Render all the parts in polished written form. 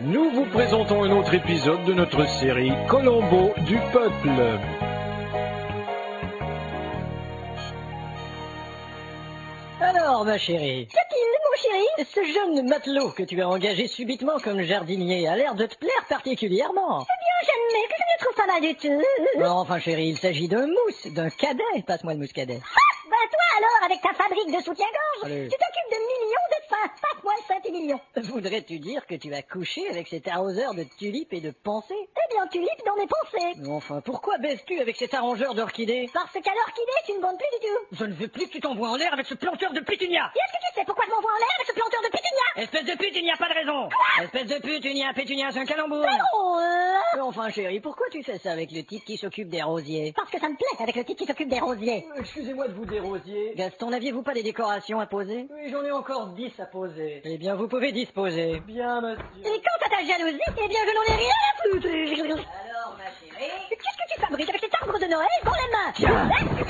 Nous vous présentons un autre épisode de notre série Colombo du Peuple. Alors, ma chérie, Qu'est-il, mon chéri? ce jeune matelot que tu as engagé subitement comme jardinier a l'air de te plaire particulièrement. Eh bien, j'admets que je ne le trouve pas mal du tout. Non, enfin, chérie, il s'agit d'un mousse, d'un cadet. Passe-moi le mousse cadet. Ben toi alors, avec ta fabrique de soutien-gorge, Allez. tu t'occupes de millions de fins. Passe-moi le Saint-Émilion. Voudrais-tu dire que tu as couché avec cet arroseur de tulipes et de pensées? Eh bien, tulipe dans mes pensées. Enfin, pourquoi baisses-tu avec cet arrangeur d'orchidées? Parce qu'à l'orchidée, tu ne bonnes plus du tout. Je ne veux plus que tu t'envoies en l'air avec ce planteur de pétunia. Et est-ce que tu sais pourquoi je m'envoie en l'air avec ce planteur de pétunia? Espèce de pute, il n'y a pas de raison. Espèce de pute, pétunia, c'est un calembour. Oh, Enfin, chérie, pourquoi tu fais ça avec le type qui s'occupe des rosiers? parce que ça me plaît avec le type qui s'occupe des rosiers. Excusez-moi de vous dérosier. Gaston, n'aviez-vous pas des décorations à poser? Oui, j'en ai encore 10 à poser. Eh bien, vous pouvez disposer. Bien, monsieur. Et quant à ta jalousie, eh bien, je n'en ai rien à foutre. Alors, ma chérie... Qu'est-ce que tu fabriques avec cet arbre de Noël dans les mains? Tiens.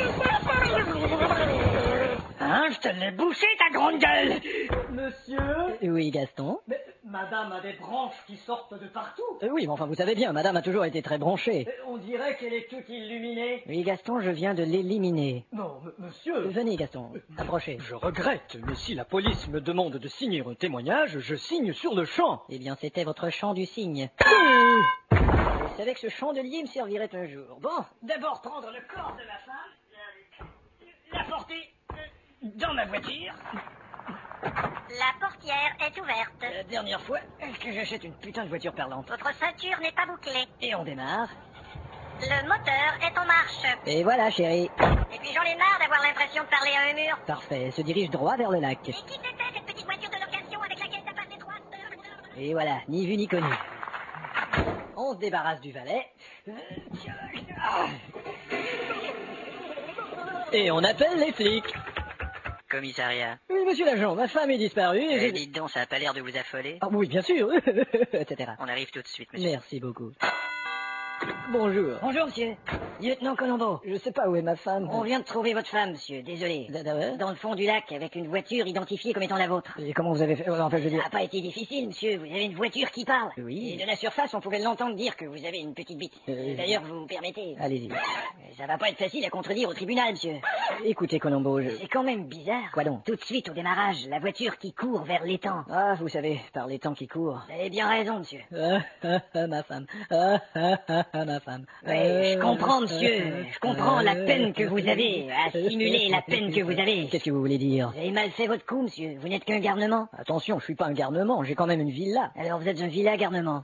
Hein, je te l'ai bouché, ta grande gueule. Monsieur, Oui, Gaston. mais madame a des branches qui sortent de partout. Oui, mais enfin, vous savez bien, madame a toujours été très branchée. On dirait qu'elle est toute illuminée. Oui, Gaston, je viens de l'éliminer. Non, monsieur. Venez, Gaston, approchez. Je regrette, mais si la police me demande de signer un témoignage, je signe sur le champ. Eh bien, c'était votre chant du cygne. Vous savez que ce chandelier me servirait un jour. Bon, d'abord prendre le corps de ma femme, l'apporter dans ma voiture. La portière est ouverte. La dernière fois que j'achète une putain de voiture parlante. Votre ceinture n'est pas bouclée. Et on démarre. Le moteur est en marche. Et voilà, chérie. Et puis j'en ai marre d'avoir l'impression de parler à un mur. Parfait, se dirige droit vers le lac. Et qui c'était cette petite voiture de location avec laquelle t'as passé 3 heures? Et voilà, ni vu ni connu. On se débarrasse du valet. Et on appelle les flics. Commissariat. Oui, monsieur l'agent, ma femme est disparue et j'ai... Dites donc, ça a pas l'air de vous affoler. Ah oui, bien sûr, etc. On arrive tout de suite, monsieur. Merci beaucoup. Bonjour. Bonjour, monsieur. Lieutenant Colombo. Je sais pas où est ma femme. On vient de trouver votre femme, monsieur, désolé. Dans le fond du lac, avec une voiture identifiée comme étant la vôtre. Et comment vous avez fait... Enfin, je veux Ça dire... n'a pas été difficile, monsieur, vous avez une voiture qui parle. Oui. Et de la surface, on pouvait l'entendre dire que vous avez une petite bite. D'ailleurs, vous me permettez. Allez-y. Ça va pas être facile à contredire au tribunal, monsieur. Écoutez, Colombo, je... C'est quand même bizarre. Quoi donc? Tout de suite, au démarrage, la voiture qui court vers l'étang. Ah, vous savez, par les temps qui courent. Vous avez bien raison, monsieur. Ma femme. Ma femme. Oui, je comprends, monsieur. Je comprends la peine que vous avez à simuler la peine que vous avez. Qu'est-ce que vous voulez dire? Vous avez mal fait votre coup, monsieur. Vous n'êtes qu'un garnement. Attention, je suis pas un garnement, j'ai quand même une villa. Alors vous êtes un vilain garnement.